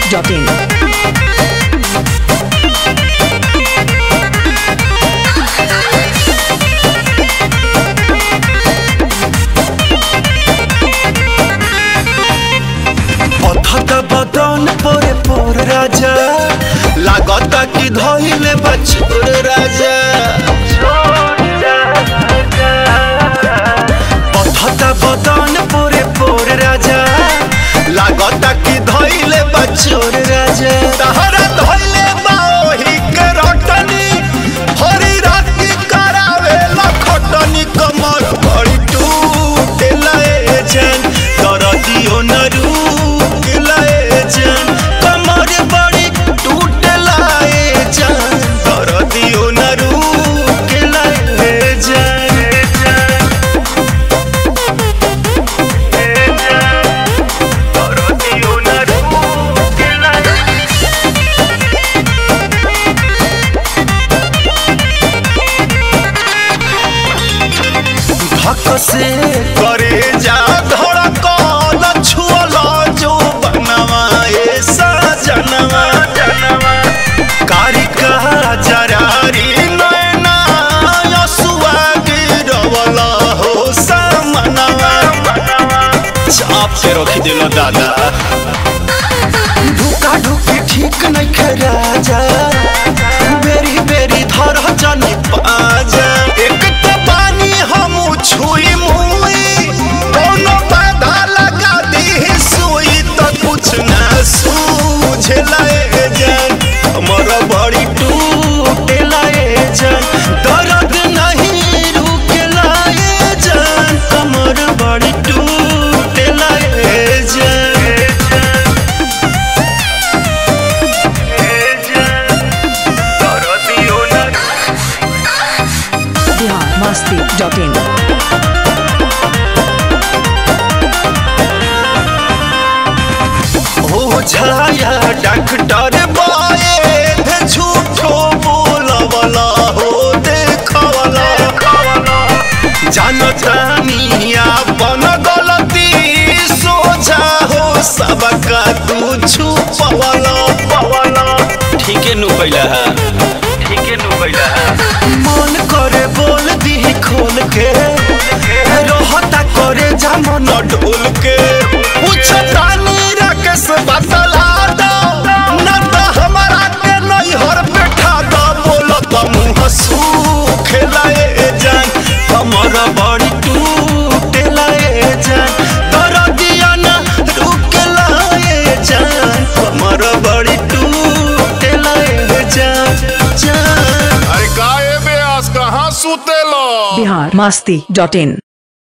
biharmasti.in. बदन पोरे पोर राजा लागता कि धइले बचोर राजा पथता बदन पोरे पोर राजा लागता कि धइले बचोर राजा तहरा धइले बाओही के रटनी हरी राती करावे लखटनी कमर बड़ी टूटे लए जन कर दियो नरू से करे जा धड़कन छुअला जो बनवा ए सजनवा कारिका जरारी नैना यसुआ गिरवला हो समनवा चाप से रख दिलो दादा ढुका ढुकी ठीक नहीं खे राजा बेरी बेरी धर जानी पाजा एक तो पानी हम छुई मुई कोनो बाधा लगा दी सुई तो कुछ ना सूझे लाए जान हमर बड़ी टूटे लाए जान दर्द नहीं रुके लाए जान हमर बड़ी टूटे लाए जान biharmasti.in. छाया डॉक्टर बाए झूठो बोलवला हो देखवला जानतानी अपन गलती सोचा हो सबका तू छुपवला ठीके नु कैला है मन करे बोल दी खोल के रहता करे जामन ढोल के पूछतानी राकेश बतला दो न तो हमारा के नहीं हर बैठा दो बोलत मुंह सूख लाए जान हमर बड़ी टूटे लाए जान दर्दिया ना रुक लाए जान हमर बड़ी टूटे लाए जान अरे काहे बे आज कहाँ सुतेला biharmasti.in.